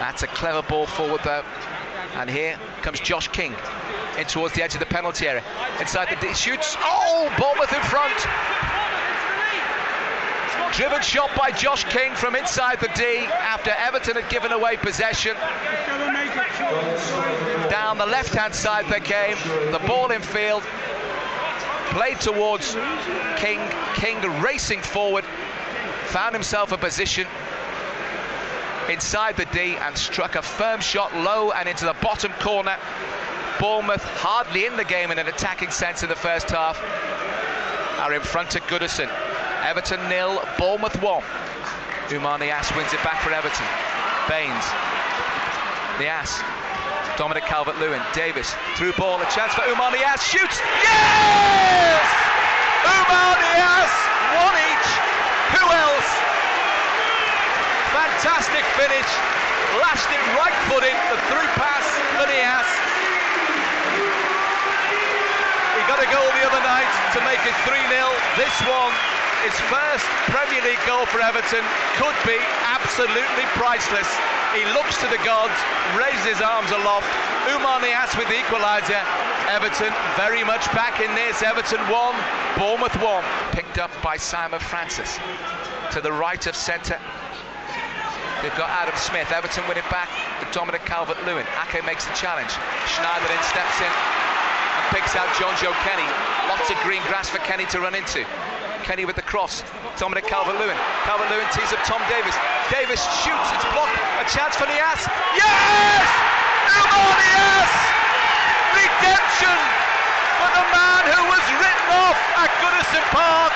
That's a clever ball forward though. And here comes Josh King in towards the edge of the penalty area. Inside the D, shoots. Oh, Bournemouth in front. Driven shot by Josh King from inside the D after Everton had given away possession. Down the left-hand side they came. The ball in field. Played towards King. King racing forward. Found himself a position inside the D and struck a firm shot low and into the bottom corner. Bournemouth hardly in the game in an attacking sense in the first half are in front of Goodison. Everton 0, Bournemouth 1. Oumar Niasse wins it back for Everton. Baines, Niasse, Dominic Calvert-Lewin, Davis, through ball, a chance for Oumar Niasse, shoots, yes! Oumar Niasse, one each, who else? Fantastic finish, lashed it right footing, the through pass for Niasse. He got a goal the other night to make it 3-0. This one, his first Premier League goal for Everton, could be absolutely priceless. He looks to the gods, raises his arms aloft. Oumar Niasse with the equaliser. Everton very much back in this. Everton 1, Bournemouth 1. Picked up by Simon Francis. To the right of centre, they've got Adam Smith. Everton win it back to Dominic Calvert-Lewin. Ake makes the challenge. Schneiderlin steps in and picks out John Joe Kenny. Lots of green grass for Kenny to run into. Kenny with the cross. Dominic Calvert-Lewin. Calvert-Lewin tees up Tom Davis. Davis shoots. It's blocked. A chance for Niasse. Yes! Oumar Niasse! Redemption for the man who was written off at Goodison Park.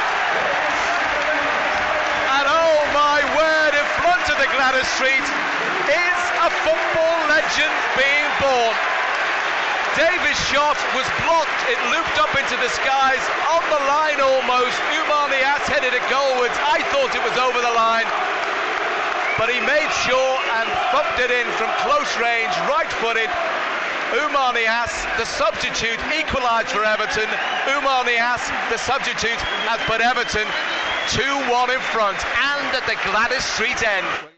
And oh my word, in front of the Gladys Street is a football legend being born. Davis' shot was blocked, it looped up into the skies, on the line almost. Oumar Niasse headed it goalwards. I thought it was over the line, but he made sure and thumped it in from close range, right-footed. Oumar Niasse, the substitute, equalised for Everton. Oumar Niasse, the substitute, has put Everton 2-1 in front, and at the Gladys Street end.